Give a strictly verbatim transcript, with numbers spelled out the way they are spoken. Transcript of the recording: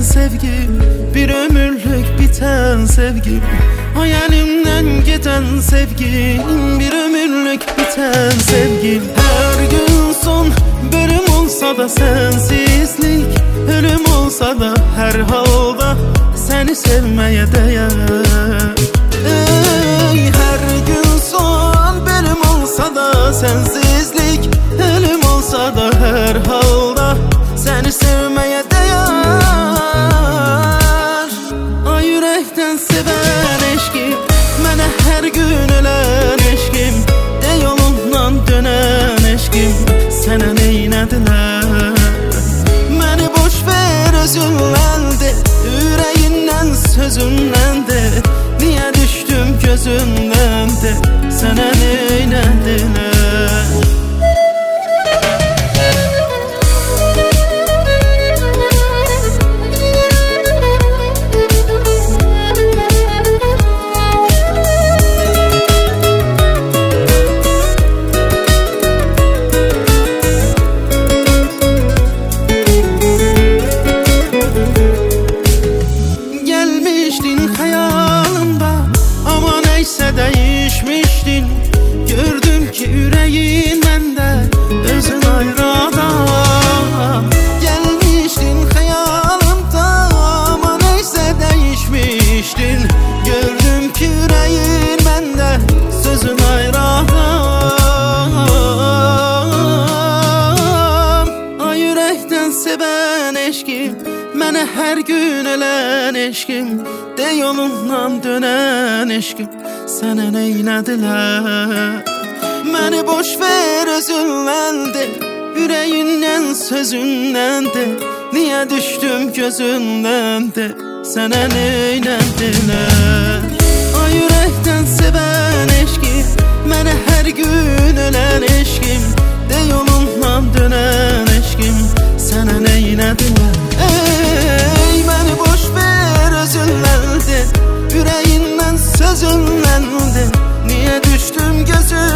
sevgim, bir ömürlük biten sevgim. Hayalimden giden sevgim, bir ömürlük biten sevgim. Her gün son bölüm olsa da sensizlik, ölüm olsa da her halda seni sevmeye değer. Ey, her gün son bölüm olsa da sensizlik, ölüm olsa da her halda seni sevmeye değer. Ay yürekten seven eşkim, mənə her gün ölen eşkim, de yolundan dönen eşkim, sənə neynədilər? Məni boş ver özündən de, ürəyindən sözündən de, niyə düşdüm gözündən de, sənə neynədilər? Değişmiştin, gördüm ki yüreğin bende, özün ayrı adam. Gelmiştin hayalımda ama neyse değişmiştin, gördüm ki yüreğin bende, sözün ayrı adam. Ay yürekten seven eşkim, mənə her gün ölen eşkim, de yolundan dönen eşkim, sənə neynədilər? Məni boş ver özündən de, ürəyindən sözündən de, niyə düşdüm gözündən de, sənə neynədilər? Ay ürəkdən sevən eşkim, mənə hər gün ölən eşkim, de yolundan dönən eşkim, sənə neynədilər? Ey, məni boş ver özündən de, ürəyindən sözündən de, niyə düşdüm gözüm